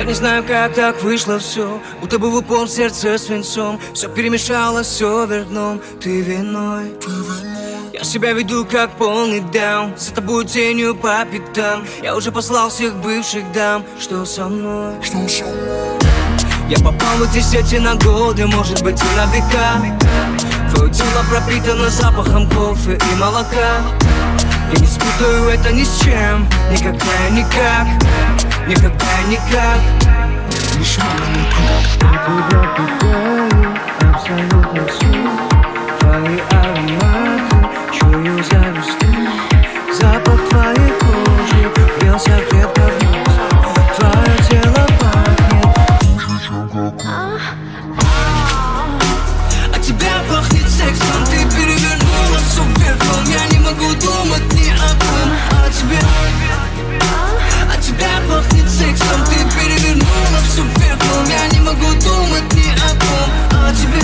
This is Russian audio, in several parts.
не знаю, как так вышло все, будто бы в упор сердце свинцом. Все перемешалось, все вверх дном, ты виной. Я себя веду как полный даун, за тобой тенью по пятам. Я уже послал всех бывших дам, что со мной? Я попал в эти сети на годы, может быть и на века. Твое тело пропитано запахом кофе и молока. Я не спутаю это ни с чем, никогда и никак, никогда и никак. Лишь Я тебя питаю абсолютно всю. Твои ароматы чую за версту. Запах твоей кожи бился крепко вниз. Твое тело пахнет хуже, чем кокос. от тебя пахнет сексом, ты перевернула все вверх дном. Я не могу думать ни о ком, а тебе. От тебя пахнет сексом, ты перевернула все вверх дном. Я не могу думать ни о ком, а тебе.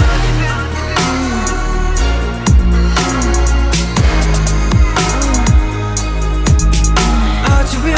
А тебе.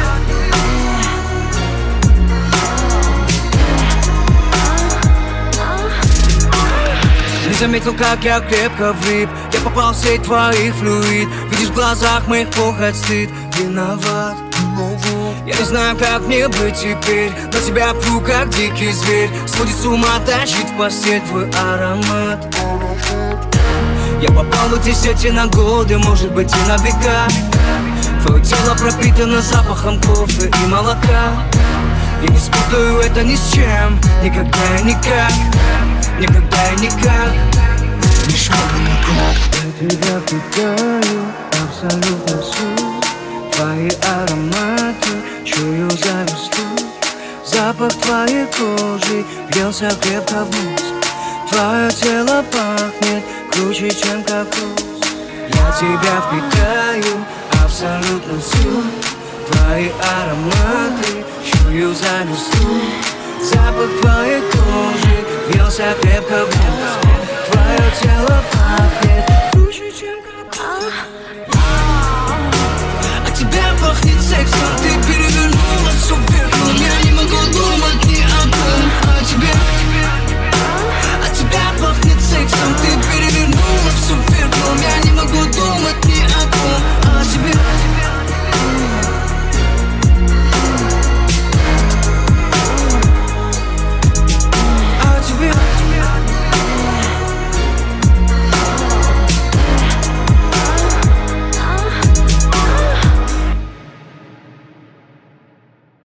Не заметил, как я крепко влип. Я попал в сеть твоих флюид. Видишь в глазах моих похоть, стыд. Виноват. Я не знаю, как мне быть теперь. На тебя пру, как дикий зверь. Сводит с ума, тащит в постель твой аромат. Я попал в эти сети на годы, может быть и на века. Твое тело пропитано запахом кофе и молока. Я не спутаю это ни с чем, никогда и никак, никогда и никак. Лишь Я тебя питаю абсолютно всю. Твои ароматы чую за версту. Запах твоей кожи въелся крепко вниз. Твое тело пахнет круче, чем кокос. я тебя впитаю абсолютно всю. Твои ароматы чую за версту. Запах твоей кожи въелся крепко вниз. Твое тело пахнет круче, чем кокос. От тебя пахнет сексом, ты